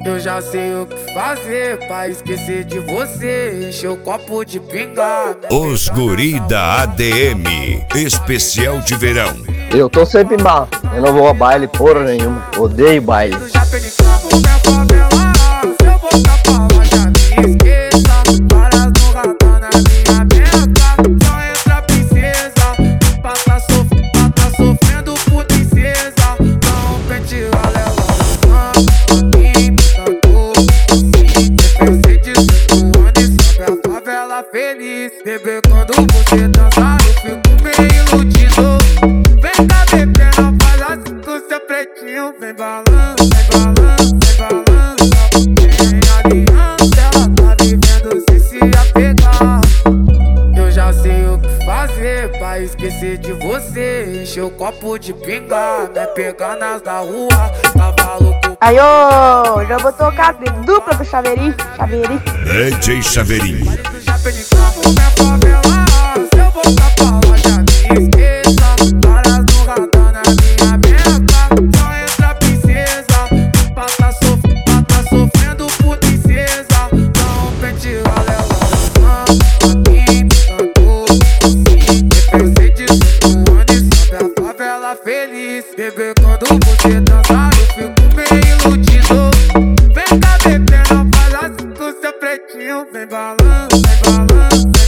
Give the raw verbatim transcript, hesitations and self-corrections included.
Eu já sei o que fazer pra esquecer de você. Encher o copo de pinga. Os guri da A D M, especial de verão. Eu tô sempre mal, eu não vou a baile porra nenhuma, odeio baile. Eu já peguei campo, minha favela. Se eu voltar pra lá, já me esqueça. Para no radar na minha beca. Só entra princesa. Passa, sof passa sofrendo por princesa. Não pente galera. Feliz, bebê, quando você dançar eu fico meio iludido. Vem cá, bebê, não faz assim com seu pretinho. Vem balando, vem balando, vem balando. Tem aliança, ela tá vivendo sem se apegar. Eu já sei o que fazer pra esquecer de você. Encher o copo de pinga, me pegar nas da rua, tava louco. Aí, ô, já vou tocar de dupla pro Chaveirinho, Chaveirinho. D J Chaveirinho. Já peguei campo, minha favela. Se eu voltar pra lá, já me esqueça. Para no radar na minha beca. Só entra princesa. Passa, sof passa sofrendo por princesa. Não pente galera. Aqui, cantou, sim. Pensei disso antes, sabe a favela feliz. Bebê, quando você dançar, eu fico meio iludido. Vem cá, bebê, não faz assim com seu pretinho. Vem balando, vem balando.